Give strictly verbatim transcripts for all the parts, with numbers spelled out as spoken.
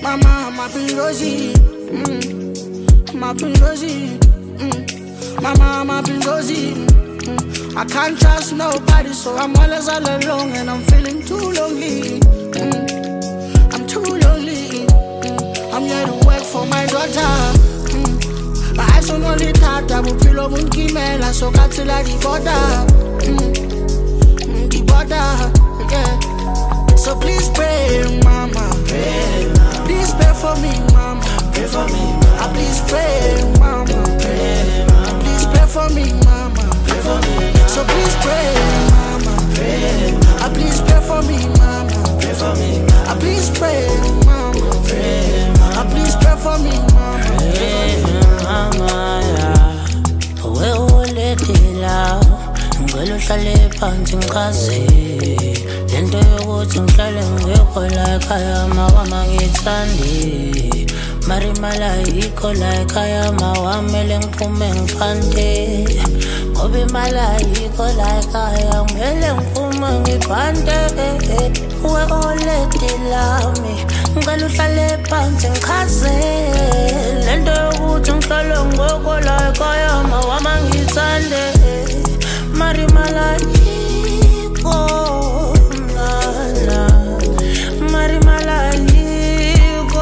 Mama, my pingozi, mm. my pingozi, mm. Mama, my pingozi. Mm. I can't trust nobody, so I'm always all alone, and I'm feeling too lonely. Mm. I'm too lonely. Mm. I'm here to work for my daughter. Mm. But I don't only thought I would feel over Kimela, so got till I the border. Mm. The border, yeah. So please pray, mama. Pray, mama. Please pray for me, mama. Pray for me, mama. I please pray, mama. Pray, mama. Please pray for me, mama. Pray for me, mama. So please pray, mama. Pray, mama. I please pray for me, mama. Pray for me, mama. I please pray, mama. Pray, mama. I please pray for me, mama. Pray, mama, yeah. We'll let it out. Ngicela uhlale phansi ngichaze lento yokuthi ngihlale ngekho la ekhaya mawama ngithandi mari mala yikho la ekhaya mawamele ngiphume ngiphande ngoba imala yikho la ekhaya kumele ngiphume ngiphande we oledi lami ngicela uhlale phansi ngichaze lento yokuthi ngihlale ngekho la ekhaya mawama ngithandi Mari Malayiko, na na. Mari Malayiko,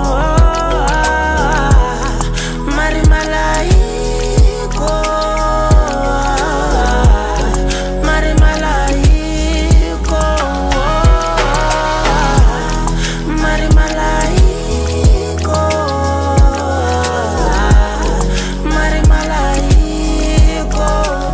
Mari Malayiko, Mari Malayiko, Mari Malayiko, Mari Malayiko.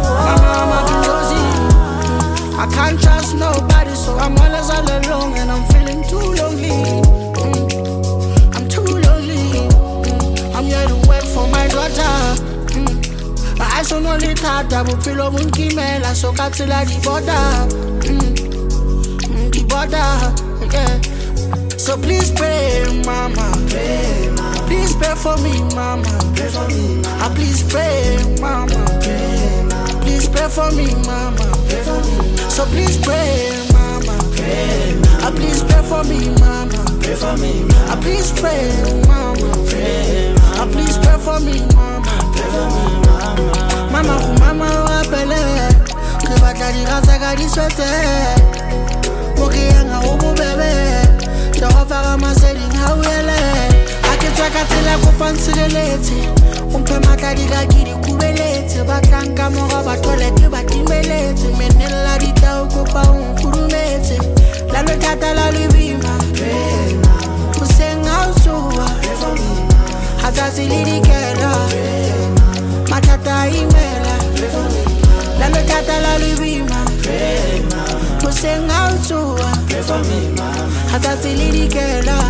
I can't trust nobody, so I'm always all alone, and I'm feeling too lonely. Mm. I'm too lonely. Mm. I'm here to work for my daughter. Mm. But I don't only thought I would feel over Kimela, so got till I the border. Mm. Mm, the border, yeah. So please pray, mama. Pray, mama. Please pray for me, mama. Pray for me, mama. I please pray, mama. Pray, mama. Please pray for me, mama. Pray for me. So please pray, mama. Pray, mama. I please pray for me, mama. Pray for me, mama. I please pray, mama. Pray, mama. I please pray for me, mama. Pray for me, mama. Mama, mama, wapele. Kibata di rasa kadi swete. Moki yanga ubu bebe. Jehova kama sedi ngawele. Akitaka tila kupansilelete. Umpe matadi kakiri kubelete. Batanka mora batolete batimelete. Menela di tau kupa unkurumete. La le tata la libima. Usenga usuwa. Hata silidi kela. Matata imela. La le tata la libima. Usenga usuwa. Hata silidi kela.